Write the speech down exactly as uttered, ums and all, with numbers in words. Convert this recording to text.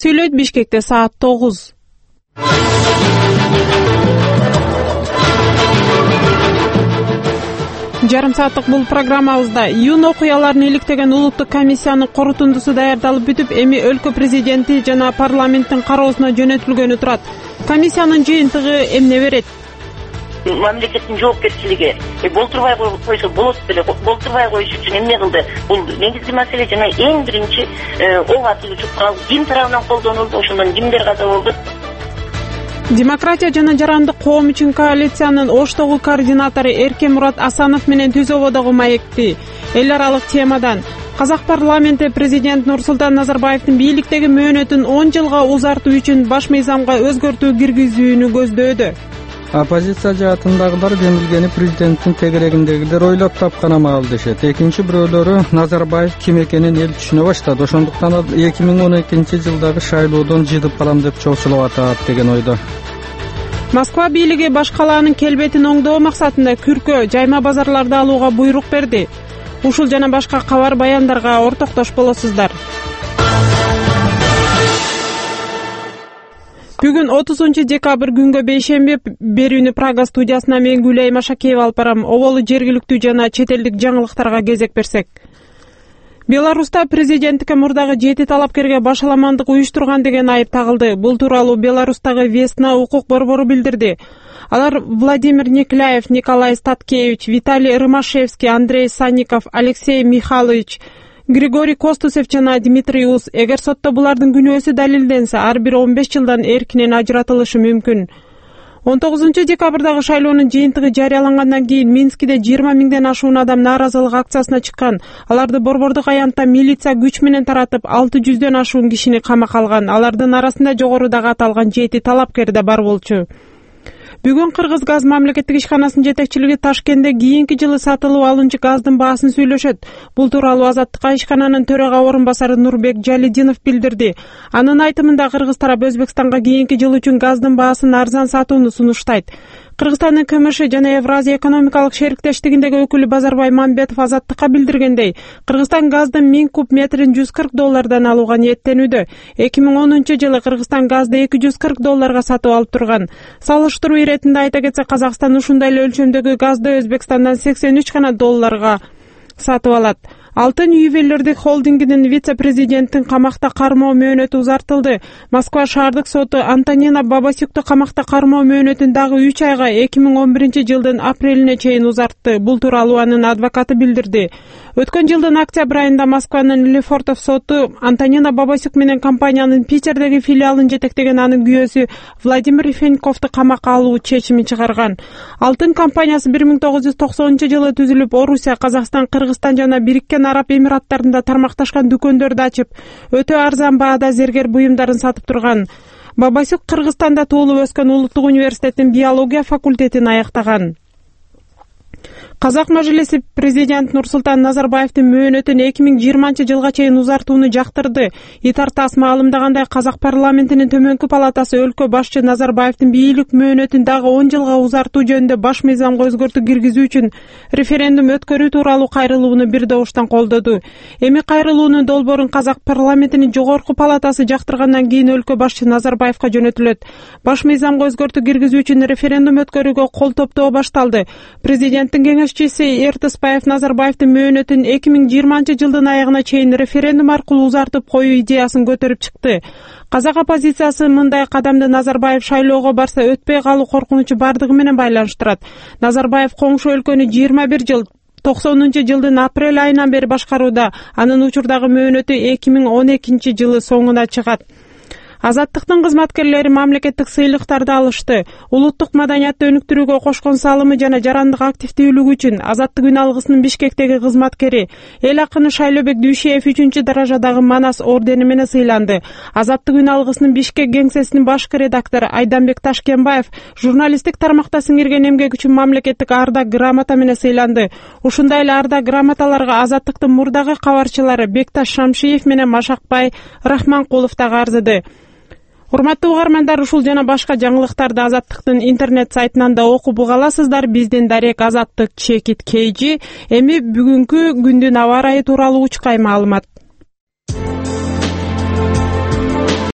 сүйлөйт. Бишкекте саат тогуз. Жарым сааттык бул программабызда июнь окуяларын иликтеген улуттук комиссиянын корутундусу даярдалып бүтүп, эми өлкө президенти жана парламенттин кароосуна жөнөтүлгөнү турат. Комиссиянын жыйынтыгы эмне берет? Мамлекеттин жоопкерчилиги болтурбай койсо болот беле, болтурбай коюш үчүн эмне кылды? Бул негизги маселе жана эң биринчи ого атылуучу курал ким тарабынан колдонулду, ошондон кимдер каза болду? Демократия жана жарандык коом үчүн коалициянын Оштогу координатору Эркемурат Асанов менен Түз ободогу маекти. Эл аралык темадан Казак парламенти президент Нурсултан Назарбаевдин бийликтеги мөөнөтүн он жылга узартуу үчүн баш мыйзамга өзгөртүү киргизүүнү көздөөдү. Оппозиция жаатындагылар демилгени президенттин тегерегиндегилер ойлоп тапкан амал дешет. Экинчи бирөөлөрү Назарбаев ким экенин эл түшүнө баштады. Ошондуктан ал эки миң он экинчи жылдагы шайлоодон жыдып калам деп чоочулуп атат деген ойдо. Москва бийлиги баш калаанын келбетин оңдоо максатында күркө, жайма базарларды алууга буйрук берди. Ушул жана башка кабар баяндарга ортоктош болосуздар. Бүгүн отузунчу декабрь күнгө бейшемби берүүнү Прага студиясына мен Гүлай Машакеева алып барам. Оболу жергиликтүү жана чет элдик жаңылыктарга кезек берсек. Беларуста президенттикке мурдагы жети талапкерге башаламандык уюштурган деген айып тагылды. Бул тууралуу Беларустагы Весна укук борбору билдирди. Алар Владимир Никляев, Николай Статкевич, Виталий Рымашевский, Андрей Санников, Алексей Михайлович, Григорий Костусев жана Дмитрий Ус. Эгер сотто булардын күнөөсү далилденсе, ар бир он беш жылдан эркинен ажыратылышы мүмкүн. он тогузунчу декабрдагы шайлоонун жыйынтыгы жарыялангандан кийин Минскиде жыйырма миңден ашуун адам нааразылык акциясына чыккан. Аларды борбордук аянтта милиция күч менен таратып, алты жүздөн ашуун кишини камакка алган. Алардын арасында жогорудагы аталган жети талапкер да бар болчу. Бүгүн Кыргыз газ мамлекеттик ишканасынын жетекчилиги Ташкентте кийинки жылы сатылып алынчы газдын баасын сүйлөшөт. Бул тууралуу Азаттыкка ишкананын төрага орун басары Нурбек Жалидинов билдирди. Анын айтымында Кыргыз тарап Өзбекстанга кийинки жыл үчүн газдын баасын арзан сатууну сунуштайт. Кыргызстандын КМШ жана Евразия экономикалык шериктештигиндеги өкүлү Базарбай Мамбетов Азаттыкка билдиргендей, Кыргызстан газдын миң куб метрин жүз кырк доллардан алууга ниеттенүүдө. эки миң онунчу жылы Кыргызстан газды эки жүз кырк долларга сатып алып турган. Салыштыруу иретинде айта кетсек, Казакстан ушундай эле өлчөмдөгү газды Өзбекстандан сексен үч гана долларга сатып алат. Алтын ювелирдик холдингинин вице-президенттин камакта кармоо мөөнөтү узартылды. Москва шаардык соту Антонина Бабасюкту камакта кармоо мөөнөтүн дагы үч айга эки миң он биринчи жылдын апрелине чейин узартты. Бул тууралуу анын адвокаты билдирди. Өткөн жылдын октябрь айында Москванын Лефортов соту Антонина Бабасюк менен компаниянын Питердеги филиалын жетектеген анын күйөөсү Владимир Феньковду камакка алуу чечимин чыгарган. Алтын компаниясы бир миң тогуз жүз токсонунчу жылы түзүлүп, Орусия, Казакстан, Кыргызстан жана Бириккен Араб Эмираттарында тармакташкан дүкөндөрдү ачып, өтө арзан баада зергер буюмдарын сатып турган. Бабасюк Кыргызстанда туулуп өскөн Улуттук университеттин биология факультетин аяктаган. Казак мажлиси президент Нурсултан Назарбаевдин мөөнөтүн эки миң жыйырманчы жылга чейин узартууну жактырды. Итартас маалымдагандай, Казак парламентинин төмөнкү палатасы өлкө башчы Назарбаевдин бийлик мөөнөтүн дагы он жылга узартуу жөнүндө баш мыйзамга өзгөртүү киргизүү үчүн референдум өткөрүү тууралуу кайрылууну бир добуштан колдоду. Эми кайрылуунун долбоорун Казак парламентинин жогорку палатасы жактыргандан кийин өлкө башчы Назарбаевка жөнөтүлөт. Баш мыйзамга өзгөртүү киргизүү үчүн референдум өткөрүүгө кол топтоо башталды. Президенттин кеңешчиси Эртеспаев Назарбаевдин мөөнөтүн эки миң жыйырманчы жылдын аягына чейин референдум аркылуу узартып коюу идеясын көтөрүп чыкты. Казак оппозициясы мындай кадамды Назарбаев шайлоого барса өтпөй калуу коркунучу бардыгы менен байланыштырат. Назарбаев коңшу өлкөнү жыйырма бир жыл токсонунчу жылдын апрель айынан бери башкарууда. Анын учурдагы мөөнөтү эки миң он экинчи жылы соңуна чыгат. Азаттыктын кызматкерлери мамлекеттик сыйлыктарды алышты. Улуттук маданиятты өнүктүрүүгө кошкон салымы жана жарандык активдүүлүгү үчүн Азаттык үн алгысынын Бишкектеги кызматкери эл акыны Шайлообек Дүйшеев үчүнчү даражадагы Манас ордени менен сыйланды. Азаттык үн алгысынын Бишкек кеңсесинин башкы редактору Айданбек Ташкенбаев журналисттик тармакта сиңирген эмгеги үчүн мамлекеттик ардак грамота менен сыйланды. Ушундай эле ардак грамоталарга Азаттыктын мурдагы кабарчылары Бекташ Шамшиев менен Машакбай Рахманкулов дагы арзыды. Урматтуу угармандар, ушул жана башка жаңылыктарды Азаттыктын интернет сайтынан да окуп уга аласыздар. Биздин дарек Азаттык чекит кейжи. Эми бүгүнкү күндүн аба ырайы тууралуу учкай маалымат.